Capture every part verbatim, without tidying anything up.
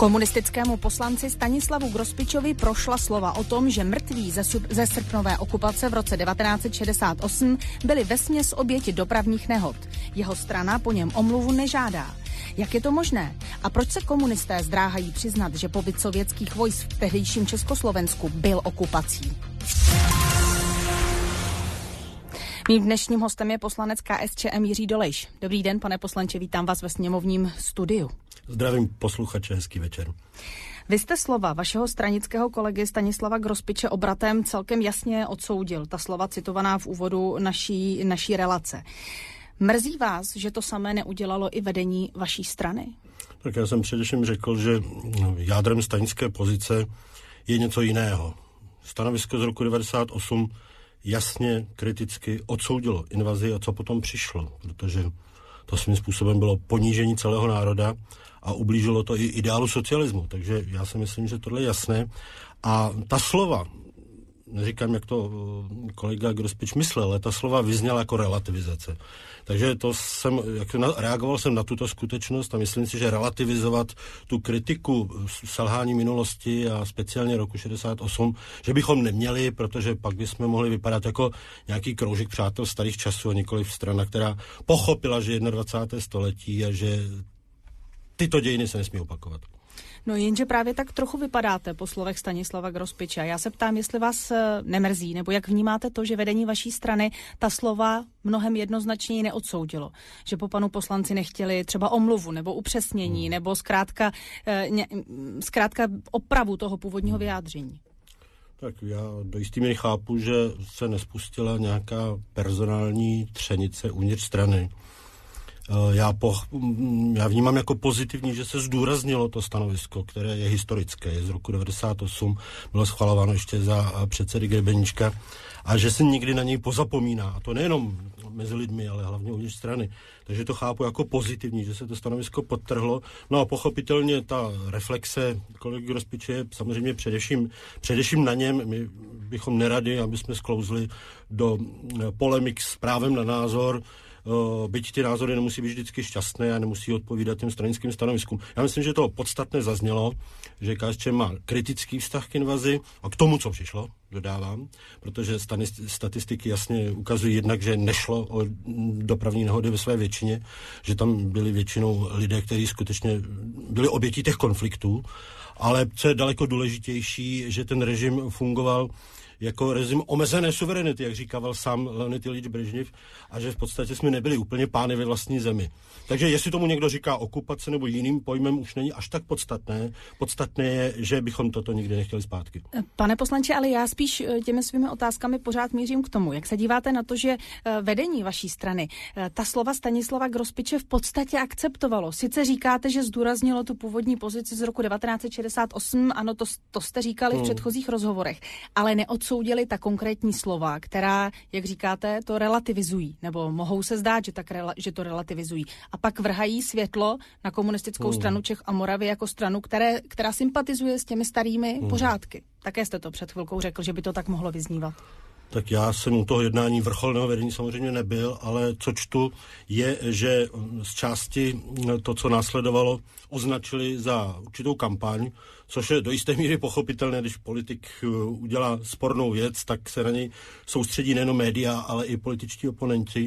Komunistickému poslanci Stanislavu Grospičovi prošla slova o tom, že mrtví ze, ze srpnové okupace v roce devatenáct set šedesát osm byli vesměs oběti dopravních nehod. Jeho strana po něm omluvu nežádá. Jak je to možné? A proč se komunisté zdráhají přiznat, že pobyt sovětských vojsk v tehdejším Československu byl okupací? Mým dnešním hostem je poslanec K S Č M Jiří Dolejš. Dobrý den, pane poslanče, vítám vás ve sněmovním studiu. Zdravím posluchače, hezký večer. Vy jste slova vašeho stranického kolegy Stanislava Grospiče obratem celkem jasně odsoudil. Ta slova citovaná v úvodu naší, naší relace. Mrzí vás, že to samé neudělalo i vedení vaší strany? Tak já jsem především řekl, že jádrem stranické pozice je něco jiného. Stanovisko z roku devadesát osm jasně kriticky odsoudilo invazi a co potom přišlo, protože to svým způsobem bylo ponížení celého národa a ublížilo to i ideálu socialismu. Takže já si myslím, že tohle je jasné. A ta slova, neříkám, jak to kolega Grospič myslel, ale ta slova vyzněla jako relativizace. Takže to jsem, jak na, reagoval jsem na tuto skutečnost a myslím si, že relativizovat tu kritiku selhání minulosti a speciálně roku šedesát osm, že bychom neměli, protože pak bychom mohli vypadat jako nějaký kroužek přátel starých časů a nikoliv strana, která pochopila, že dvacátého prvního století a že tyto dějiny se nesmí opakovat. No jenže právě tak trochu vypadáte po slovech Stanislava Grospiče. Já se ptám, jestli vás nemrzí, nebo jak vnímáte to, že vedení vaší strany ta slova mnohem jednoznačněji neodsoudilo. Že po panu poslanci nechtěli třeba omluvu, nebo upřesnění, hmm. nebo zkrátka, ně, zkrátka opravu toho původního vyjádření. Tak já do jistý míry chápu, že se nespustila nějaká personální třenice uvnitř strany. Já, po, já vnímám jako pozitivní, že se zdůraznilo to stanovisko, které je historické, je z roku devadesát osm, bylo schvalováno ještě za předsedy Grebeníčka a že se nikdy na něj pozapomíná. A to nejenom mezi lidmi, ale hlavně uvnitř strany. Takže to chápu jako pozitivní, že se to stanovisko podtrhlo. No a pochopitelně ta reflexe kolegy Grospiče je samozřejmě především, především na něm. My bychom neradi, aby jsme sklouzli do polemik s právem na názor, byť ty názory nemusí být vždycky šťastné a nemusí odpovídat těm stranickým stanoviskům. Já myslím, že to podstatné zaznělo, že K S Č má kritický vztah k invazi a k tomu, co přišlo, dodávám, protože statistiky jasně ukazují jednak, že nešlo o dopravní nehody ve své většině, že tam byli většinou lidé, kteří skutečně byli obětí těch konfliktů, ale co je daleko důležitější, že ten režim fungoval jako režim omezené suverenity, jak říkával sám Leonid Iljič Brežněv, a že v podstatě jsme nebyli úplně pány ve vlastní zemi. Takže jestli tomu někdo říká okupace nebo jiným pojmem, už není až tak podstatné. Podstatné je, že bychom toto nikdy nechtěli zpátky. Pane poslanče, ale já spíš těmi svými otázkami pořád mířím k tomu. Jak se díváte na to, že vedení vaší strany ta slova Stanislava Grospiče v podstatě akceptovalo? Sice říkáte, že zdůraznilo tu původní pozici z roku devatenáct set šedesát osm, ano, to, to jste říkali hmm. v předchozích rozhovorech, ale neodsoudili ta konkrétní slova, která, jak říkáte, to relativizují, nebo mohou se zdát, že, tak rela, že to relativizují. A pak vrhají světlo na komunistickou hmm. stranu Čech a Moravy jako stranu, které, která sympatizuje s těmi starými hmm. pořádky. Také jste to před chvilkou řekl, že by to tak mohlo vyznívat. Tak já jsem u toho jednání vrcholného vedení samozřejmě nebyl, ale co čtu je, že z části to, co následovalo, označili za určitou kampaň, což je do jisté míry pochopitelné, když politik udělá spornou věc, tak se na něj soustředí nejen média, ale i političtí oponenti.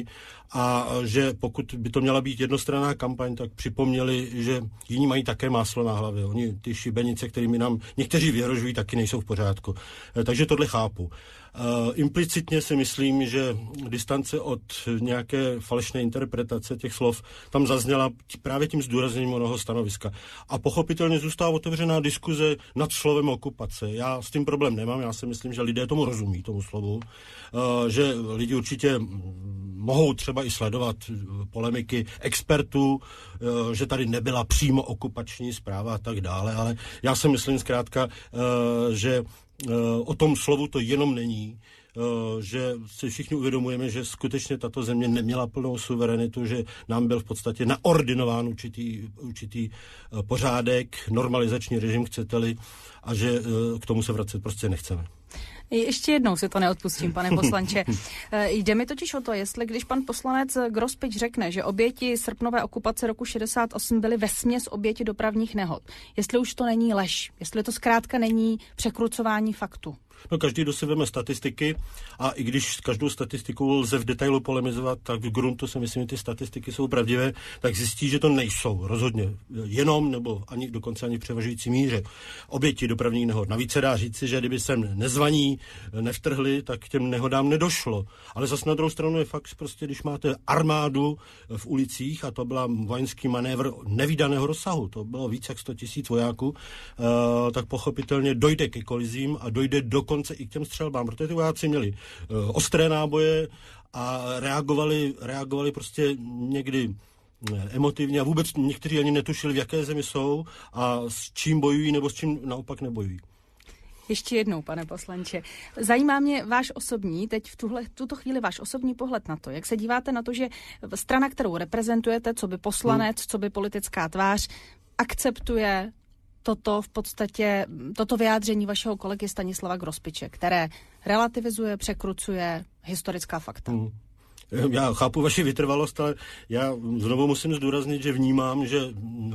A že pokud by to měla být jednostranná kampaň, tak připomněli, že jiní mají také máslo na hlavě. Oni ty šibenice, kterými nám někteří vyhrožují, taky nejsou v pořádku. Takže tohle chápu. Uh, implicitně si myslím, že distance od nějaké falešné interpretace těch slov tam zazněla právě tím zdůrazněním onoho stanoviska. A pochopitelně zůstává otevřená diskuze nad slovem okupace. Já s tím problém nemám, já si myslím, že lidé tomu rozumí, tomu slovu, uh, že lidi určitě mohou třeba i sledovat polemiky expertů, uh, že tady nebyla přímo okupační zpráva a tak dále, ale já si myslím zkrátka, uh, že o tom slovu to jenom není, že si všichni uvědomujeme, že skutečně tato země neměla plnou suverenitu, že nám byl v podstatě naordinován určitý, určitý pořádek, normalizační režim, chcete-li, a že k tomu se vracet prostě nechceme. Ještě jednou si to neodpustím, pane poslanče. Jde mi totiž o to, jestli když pan poslanec Grospič řekne, že oběti srpnové okupace roku šedesát osm byly vesměs oběti dopravních nehod, jestli už to není lež, jestli to zkrátka není překrucování faktu. No, každý, kdo si veme statistiky, a i když s každou statistikou lze v detailu polemizovat, tak v gruntu si myslím, že ty statistiky jsou pravdivé, tak zjistí, že to nejsou rozhodně jenom, nebo ani dokonce ani v převažující míře oběti dopravních nehod. Navíc se dá říci, že kdyby sem nezvaní nevtrhli, tak k těm nehodám nedošlo. Ale zase na druhou stranu je fakt, prostě když máte armádu v ulicích, a to byla vojenský manévr nevídaného rozsahu, to bylo víc jak sto tisíc vojáků, uh, tak pochopitelně dojde ke kolizím a dojde dokonce i k těm střelbám, protože ty vojáci měli uh, ostré náboje a reagovali, reagovali prostě někdy emotivně a vůbec někteří ani netušili, v jaké zemi jsou a s čím bojují nebo s čím naopak nebojují. Ještě jednou, pane poslanče. Zajímá mě váš osobní, teď v tuhle, tuto chvíli váš osobní pohled na to, jak se díváte na to, že strana, kterou reprezentujete, co by poslanec, hmm. co by politická tvář, akceptuje toto v podstatě, toto vyjádření vašeho kolegy Stanislava Grospiče, které relativizuje, překrucuje historická fakta. Hmm. Já chápu vaši vytrvalost, ale já znovu musím zdůraznit, že vnímám, že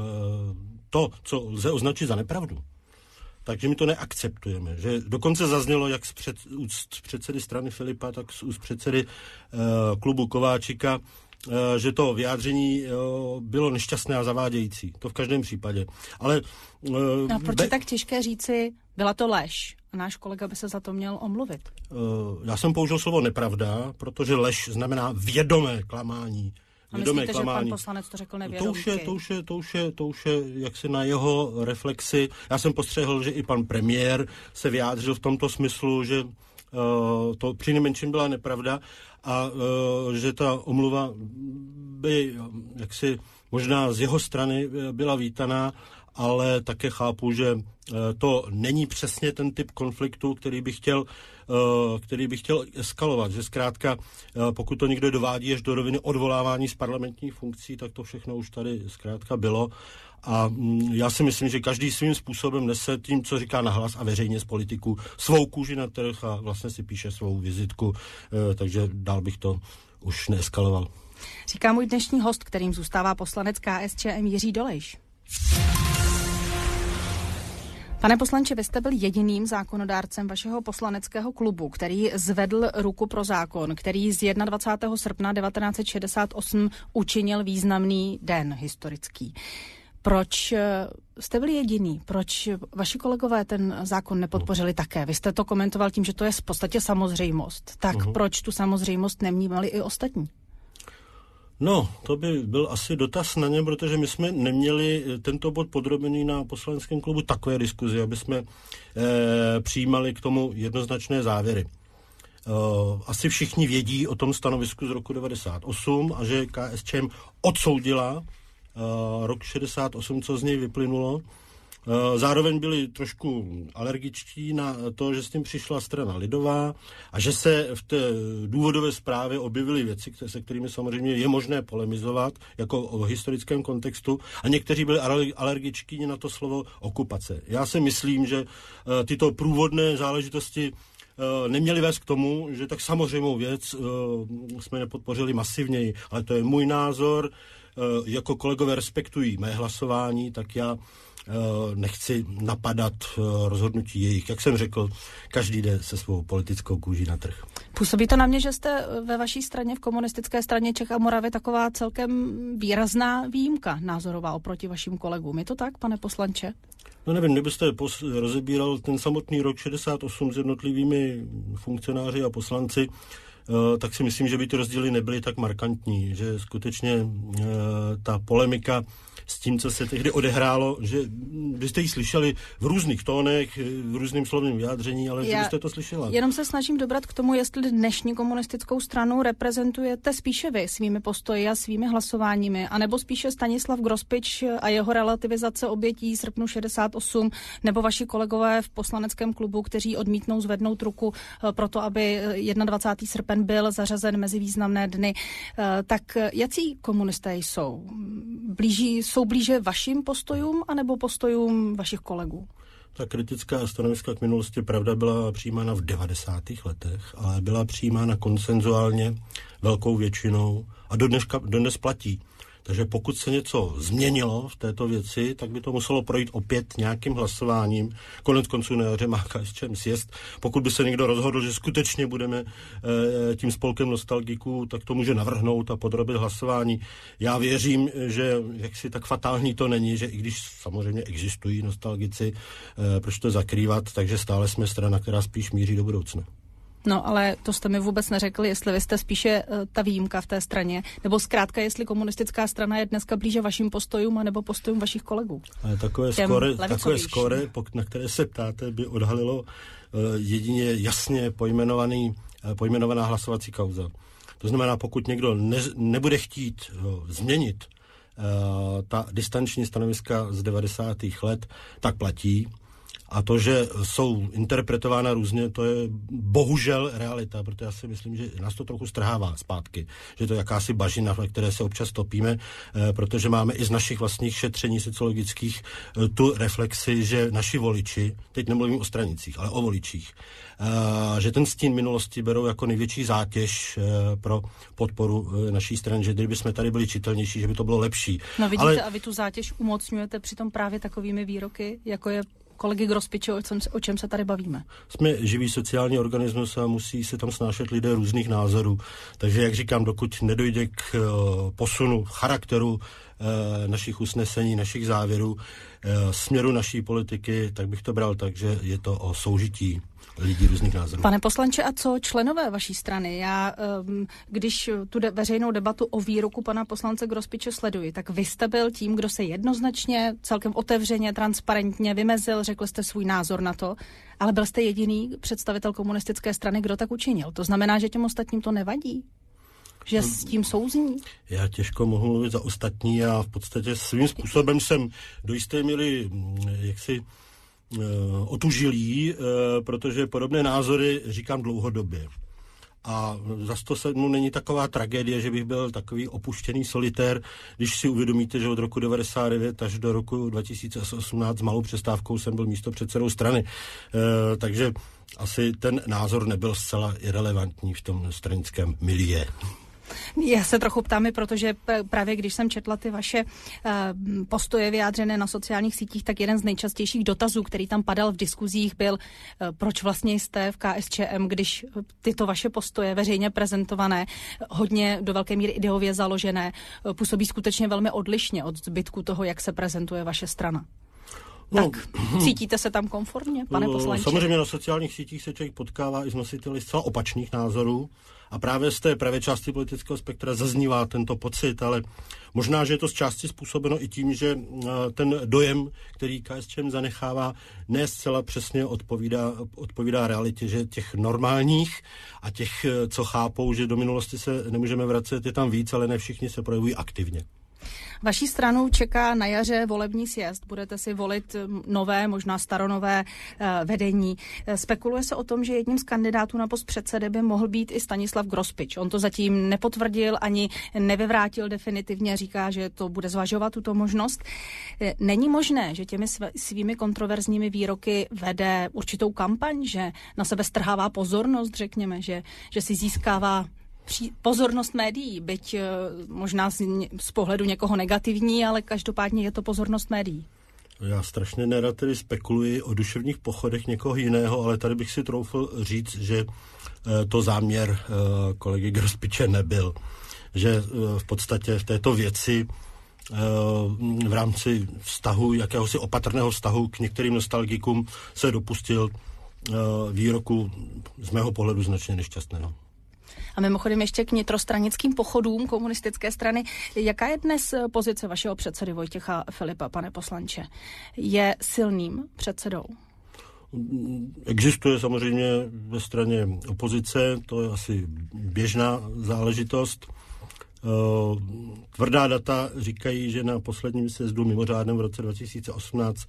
to, co lze označit za nepravdu, takže my to neakceptujeme. Že dokonce zaznělo jak z, před, z předsedy strany Filipa, tak z, z předsedy uh, klubu Kováčika, uh, že to vyjádření uh, bylo nešťastné a zavádějící. To v každém případě. Ale uh, no, proč je be... tak těžké říci, byla to lež? A náš kolega by se za to měl omluvit. Uh, já jsem použil slovo nepravda, protože lež znamená vědomé klamání. A myslíte, klamání. Že pan poslanec to řekl nevědomky? To už je, to už je, to už je, to už je jaksi na jeho reflexi. Já jsem postřehl, že i pan premiér se vyjádřil v tomto smyslu, že uh, to přinejmenším byla nepravda a uh, že ta omluva by jaksi možná z jeho strany byla vítaná, ale také chápu, že to není přesně ten typ konfliktu, který bych chtěl, který bych chtěl eskalovat. Že zkrátka, pokud to někdo dovádí až do roviny odvolávání z parlamentních funkcí, tak to všechno už tady zkrátka bylo. A já si myslím, že každý svým způsobem nese tím, co říká nahlas a veřejně z politiků, svou kůži na trh a vlastně si píše svou vizitku, takže dál bych to už neeskaloval. Říká můj dnešní host, kterým zůstává poslanec K S Č M Jiří Dolejš. Pane poslanče, vy jste byl jediným zákonodárcem vašeho poslaneckého klubu, který zvedl ruku pro zákon, který z dvacátého prvního srpna devatenáct set šedesát osm učinil významný den historický. Proč jste byl jediný? Proč vaši kolegové ten zákon nepodpořili také? Vy jste to komentoval tím, že to je v podstatě samozřejmost. Tak uh-huh. Proč tu samozřejmost nevnímali i ostatní? No, to by byl asi dotaz na ně, protože my jsme neměli tento bod podrobený na poslaneckém klubu takové diskuzi, aby jsme eh, přijímali k tomu jednoznačné závěry. Eh, asi všichni vědí o tom stanovisku z roku devadesát osm a že K S Č M odsoudila eh, rok šedesát osm, co z něj vyplynulo. Zároveň byli trošku alergičtí na to, že s tím přišla strana lidová a že se v té důvodové zprávě objevily věci, se kterými samozřejmě je možné polemizovat, jako o historickém kontextu, a někteří byli alergičtí na to slovo okupace. Já si myslím, že tyto průvodné záležitosti neměli vést k tomu, že tak samozřejmou věc jsme nepodpořili masivněji, ale to je můj názor. Jako kolegové respektují mé hlasování, tak já nechci napadat rozhodnutí jejich. Jak jsem řekl, každý jde se svou politickou kůží na trh. Působí to na mě, že jste ve vaší straně, v komunistické straně Čech a Moravy, taková celkem výrazná výjimka názorová oproti vašim kolegům. Je to tak, pane poslanče? No nevím, kdybyste pos- rozebíral ten samotný rok šedesát osm s jednotlivými funkcionáři a poslanci, Uh, tak si myslím, že by ty rozdíly nebyly tak markantní, že skutečně uh, ta polemika s tím, co se tehdy odehrálo, že byste ji slyšeli v různých tónech, v různým slovním vyjádření, ale Já že byste to slyšela. Jenom se snažím dobrat k tomu, jestli dnešní komunistickou stranu reprezentujete spíše vy svými postoji a svými hlasováními, anebo spíše Stanislav Grospič a jeho relativizace obětí srpnu šedesát osm, nebo vaši kolegové v poslaneckém klubu, kteří odmítnou zvednout ruku pro to, aby dvacátého prvního srpen byl zařazen mezi významné dny. Tak jací komunisté jsou? Blíží, jsou blíže vašim postojům anebo postojům vašich kolegů? Ta kritická stanoviska k minulosti, pravda, byla přijímána v devadesátých letech, ale byla přijímána konsenzuálně velkou většinou a dodneška, dodnes platí. Takže pokud se něco změnilo v této věci, tak by to muselo projít opět nějakým hlasováním. Konec konců na jaře má K S Č M sjezd. Pokud by se někdo rozhodl, že skutečně budeme e, tím spolkem nostalgiků, tak to může navrhnout a podrobit hlasování. Já věřím, že jaksi tak fatální to není, že i když samozřejmě existují nostalgici, e, proč to zakrývat, takže stále jsme strana, která spíš míří do budoucna. No, ale to jste mi vůbec neřekli, jestli vy jste spíše uh, ta výjimka v té straně, nebo zkrátka, jestli komunistická strana je dneska blíže vašim postojům, anebo postojům vašich kolegů. Ale takové skóre, takové skóre, na které se ptáte, by odhalilo uh, jedině jasně pojmenovaný, uh, pojmenovaná hlasovací kauza. To znamená, pokud někdo ne, nebude chtít uh, změnit uh, ta distanční stanoviska z devadesátých let, tak platí. A to, že jsou interpretována různě, to je bohužel realita, protože já si myslím, že nás to trochu strhává zpátky. Že to je jakási bažina, na které se občas topíme, protože máme i z našich vlastních šetření sociologických tu reflexi, že naši voliči, teď nemluvím o stranicích, ale o voličích, že ten stín minulosti berou jako největší zátěž pro podporu naší strany, že kdyby jsme tady byli čitelnější, že by to bylo lepší. No vidíte, ale... a vy tu zátěž umocňujete přitom právě takovými výroky, jako je kolegy Grospiče, o čem, o čem se tady bavíme. Jsme živý sociální organismus a musí se tam snášet lidé různých názorů. Takže, jak říkám, dokud nedojde k uh, posunu charakteru uh, našich usnesení, našich závěrů, uh, směru naší politiky, tak bych to bral tak, že je to o soužití lidí různých názorů. Pane poslanče, a co členové vaší strany? Já, když tu de- veřejnou debatu o výroku pana poslance Grospiče sleduji, tak vy jste byl tím, kdo se jednoznačně, celkem otevřeně, transparentně vymezil, řekl jste svůj názor na to, ale byl jste jediný představitel komunistické strany, kdo tak učinil. To znamená, že těm ostatním to nevadí? Že s tím souzní? Já těžko mohu mluvit za ostatní a v podstatě svým způsobem jsem do jisté míry jaksi otužilý, protože podobné názory říkám dlouhodobě. A zas to se mu není taková tragédie, že bych byl takový opuštěný solitér, když si uvědomíte, že od roku devadesát devět až do roku dva tisíce osmnáct s malou přestávkou jsem byl místopředsedou strany. E, takže asi ten názor nebyl zcela irelevantní v tom stranickém milieu. Já se trochu ptám, protože právě když jsem četla ty vaše uh, postoje vyjádřené na sociálních sítích, tak jeden z nejčastějších dotazů, který tam padal v diskuzích, byl, uh, proč vlastně jste v K S Č M, když tyto vaše postoje veřejně prezentované, hodně do velké míry ideově založené, uh, působí skutečně velmi odlišně od zbytku toho, jak se prezentuje vaše strana. No, tak cítíte se tam komfortně, pane poslanče? Samozřejmě na sociálních sítích se člověk potkává i s nositeli zcela opačných názorů a právě z té pravé části politického spektra zaznívá tento pocit, ale možná, že je to z části způsobeno i tím, že ten dojem, který K S Č M zanechává, ne zcela přesně odpovídá, odpovídá realitě, že těch normálních a těch, co chápou, že do minulosti se nemůžeme vracet, je tam víc, ale ne všichni se projevují aktivně. Vaší stranu čeká na jaře volební sjezd. Budete si volit nové, možná staronové uh, vedení. Spekuluje se o tom, že jedním z kandidátů na post předsedy by mohl být i Stanislav Grospič. On to zatím nepotvrdil ani nevyvrátil definitivně, říká, že to bude zvažovat tuto možnost. Není možné, že těmi svými kontroverzními výroky vede určitou kampaň, že na sebe strhává pozornost, řekněme, že, že si získává pozornost médií, byť možná z, z pohledu někoho negativní, ale každopádně je to pozornost médií. Já strašně nerad tedy spekuluji o duševních pochodech někoho jiného, ale tady bych si troufl říct, že to záměr kolegy Grospiče nebyl. Že v podstatě v této věci v rámci vztahu, jakéhosi opatrného vztahu k některým nostalgikům se dopustil výroku z mého pohledu značně nešťastného. A mimochodem ještě k vnitrostranickým pochodům komunistické strany. Jaká je dnes pozice vašeho předsedy Vojtěcha Filipa, pane poslanče? Je silným předsedou? Existuje samozřejmě ve straně opozice, to je asi běžná záležitost. Tvrdá data říkají, že na posledním sjezdu mimořádném v roce dva tisíce osmnáct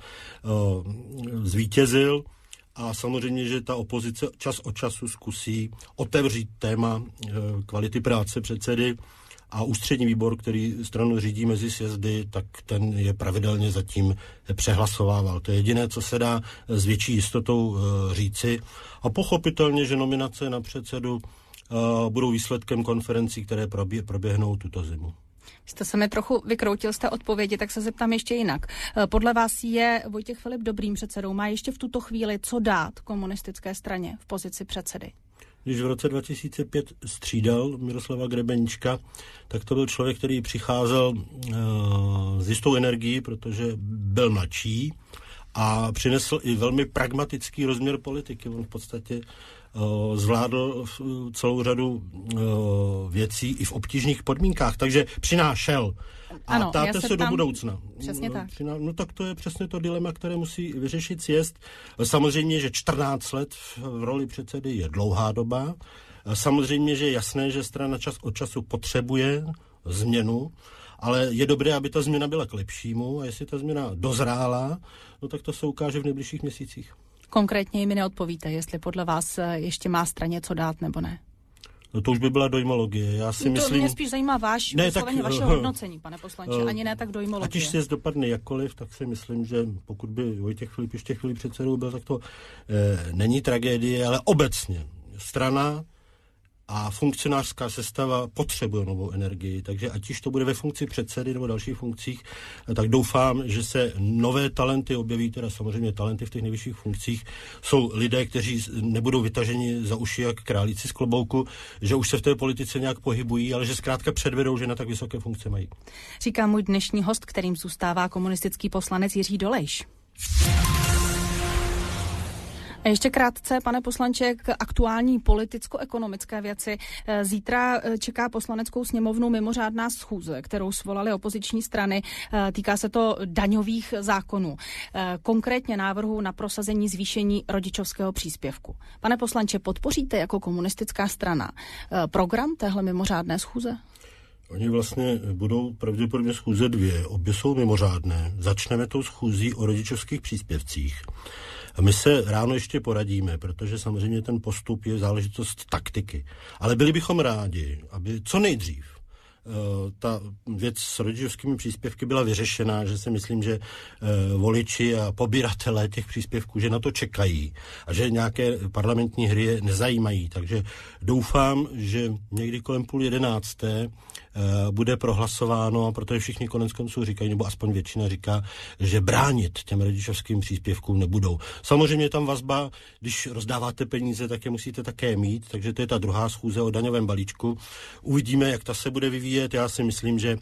zvítězil. A samozřejmě, že ta opozice čas od času zkusí otevřít téma kvality práce předsedy A ústřední výbor, který stranu řídí mezi sjezdy, tak ten je pravidelně zatím přehlasovával. To je jediné, co se dá s větší jistotou říci. A pochopitelně, že nominace na předsedu budou výsledkem konferencí, které proběhnou tuto zimu. Jste se mi trochu vykroutil z té odpovědi, tak se zeptám ještě jinak. Podle vás je Vojtěch Filip dobrým předsedou? Má ještě v tuto chvíli co dát komunistické straně v pozici předsedy? Když v roce dva tisíce pět střídal Miroslava Grebeníčka, tak to byl člověk, který přicházel uh, s jistou energií, protože byl mladší a přinesl i velmi pragmatický rozměr politiky. On v podstatě uh, zvládl celou řadu uh, věcí i v obtížných podmínkách, takže přinášel. A ano, táte se, se do tam... budoucna. Přesně tak. Přiná... No tak to je přesně to dilema, které musí vyřešit sjezd. Samozřejmě, že čtrnáct let v roli předsedy je dlouhá doba. Samozřejmě, že je jasné, že strana čas od času potřebuje změnu, ale je dobré, aby ta změna byla k lepšímu a jestli ta změna dozrála, no tak to se ukáže v nejbližších měsících. Konkrétně mi neodpovíte, jestli podle vás ještě má straně co dát nebo ne. No to už by byla dojmologie. Já si to myslím... mě spíš zajímá váš, ne, tak, vaše hodnocení, pane poslanče, uh, ani ne tak dojmologie. Ať už se dopadne jakkoliv, tak si myslím, že pokud by Vojtěch Filip ještě chvíli předsedou byl, tak to eh, není tragédie, ale obecně strana a funkcionářská sestava potřebuje novou energii, takže ať už to bude ve funkci předsedy nebo dalších funkcích, tak doufám, že se nové talenty objeví, teda samozřejmě talenty v těch nejvyšších funkcích, jsou lidé, kteří nebudou vytaženi za uši jak králíci z klobouku, že už se v té politice nějak pohybují, ale že zkrátka předvedou, že na tak vysoké funkce mají. Říká můj dnešní host, kterým zůstává komunistický poslanec Jiří Dolejš. A ještě krátce, pane poslanče, k aktuální politicko-ekonomické věci. Zítra čeká poslaneckou sněmovnu mimořádná schůze, kterou svolaly opoziční strany. Týká se to daňových zákonů. Konkrétně návrhu na prosazení zvýšení rodičovského příspěvku. Pane poslanče, podpoříte jako komunistická strana program téhle mimořádné schůze? Oni vlastně budou pravděpodobně schůze dvě. Obě jsou mimořádné. Začneme tou schůzí o rodičovských příspěvcích. A my se ráno ještě poradíme, protože samozřejmě ten postup je záležitost taktiky. Ale byli bychom rádi, aby co nejdřív uh, ta věc s rodičovskými příspěvky byla vyřešená, že si myslím, že uh, voliči a pobíratelé těch příspěvků, že na to čekají a že nějaké parlamentní hry je nezajímají. Takže doufám, že někdy kolem půl jedenácté bude prohlasováno, protože všichni konec konců říkají, nebo aspoň většina říká, že bránit těm rodičovským příspěvkům nebudou. Samozřejmě tam vazba, když rozdáváte peníze, tak je musíte také mít, takže to je ta druhá schůze o daňovém balíčku. Uvidíme, jak ta se bude vyvíjet. Já si myslím, že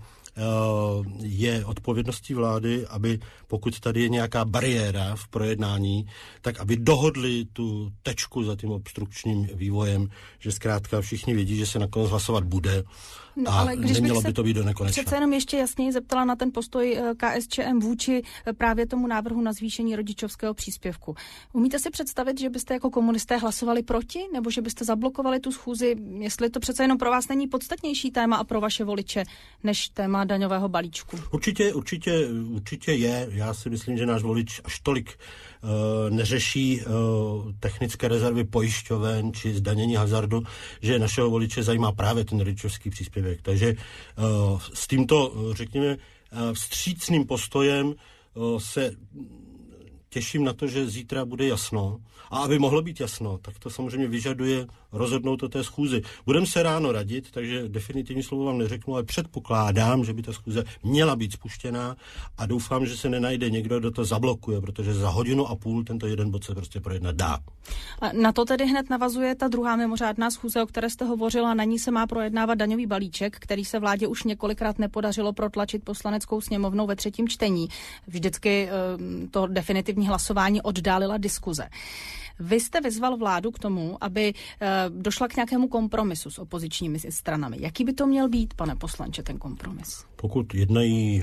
je odpovědností vlády, aby pokud tady je nějaká bariéra v projednání, tak aby dohodli tu tečku za tím obstrukčním vývojem, že zkrátka všichni vědí, že se nakonec hlasovat bude. No, ale když nemělo by to být do nekonečna. Přece jenom ještě jasněji zeptala na ten postoj K S Č M vůči právě tomu návrhu na zvýšení rodičovského příspěvku. Umíte si představit, že byste jako komunisté hlasovali proti, nebo že byste zablokovali tu schůzi, jestli to přece jenom pro vás není podstatnější téma a pro vaše voliče, než téma daňového balíčku? Určitě, určitě, určitě je. Já si myslím, že náš volič až tolik uh, neřeší uh, technické rezervy pojišťoven či zdanění hazardu, že našeho voliče zajímá právě ten rodičovský příspěvek. Takže uh, s tímto, řekněme, uh, vstřícným postojem uh, se těším na to, že zítra bude jasno. A aby mohlo být jasno, tak to samozřejmě vyžaduje rozhodnout o té schůzi. Budeme se ráno radit, takže definitivní slovo vám neřeknu, ale předpokládám, že by ta schůze měla být spuštěná a doufám, že se nenajde někdo, kdo to zablokuje, protože za hodinu a půl tento jeden bod se prostě projednat dá. A na to tedy hned navazuje ta druhá mimořádná schůze, o které jste hovořila. Na ní se má projednávat daňový balíček, který se vládě už několikrát nepodařilo protlačit poslaneckou sněmovnou ve třetím čtení. Vždycky to definitivní hlasování oddálila diskuze. Vy jste vyzval vládu k tomu, aby došla k nějakému kompromisu s opozičními stranami. Jaký by to měl být, pane poslanče, ten kompromis? Pokud jednají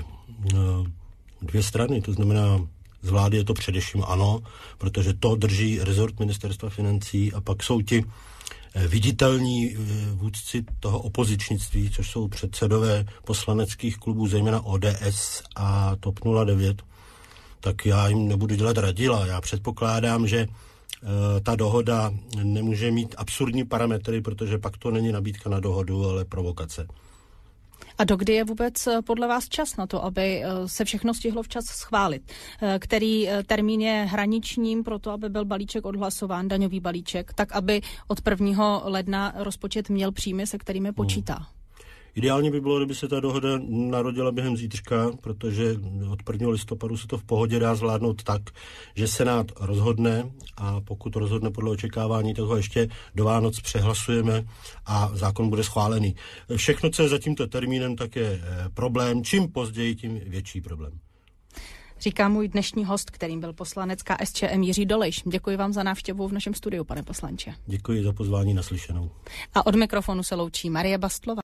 dvě strany, to znamená z vlády je to především ANO, protože to drží rezort ministerstva financí a pak jsou ti viditelní vůdci toho opozičnictví, což jsou předsedové poslaneckých klubů, zejména O D S a T O P nula devět, tak já jim nebudu dělat radila. Já předpokládám, že e, ta dohoda nemůže mít absurdní parametry, protože pak to není nabídka na dohodu, ale provokace. A dokdy je vůbec podle vás čas na to, aby se všechno stihlo včas schválit? Který termín je hraničním pro to, aby byl balíček odhlasován, daňový balíček, tak aby od prvního ledna rozpočet měl příjmy, se kterými počítá? Hmm. Ideálně by bylo, kdyby se ta dohoda narodila během zítřka, protože od prvního listopadu se to v pohodě dá zvládnout tak, že Senát rozhodne a pokud rozhodne podle očekávání, tak ho ještě do Vánoc přehlasujeme a zákon bude schválený. Všechno, co je za tímto termínem, tak je problém. Čím později, tím větší problém. Říká můj dnešní host, kterým byl poslanec K S Č M Jiří Dolejš. Děkuji vám za návštěvu v našem studiu, pane poslanče. Děkuji za pozvání naslyšenou. A od mikrofonu se loučí Marie Bastlová.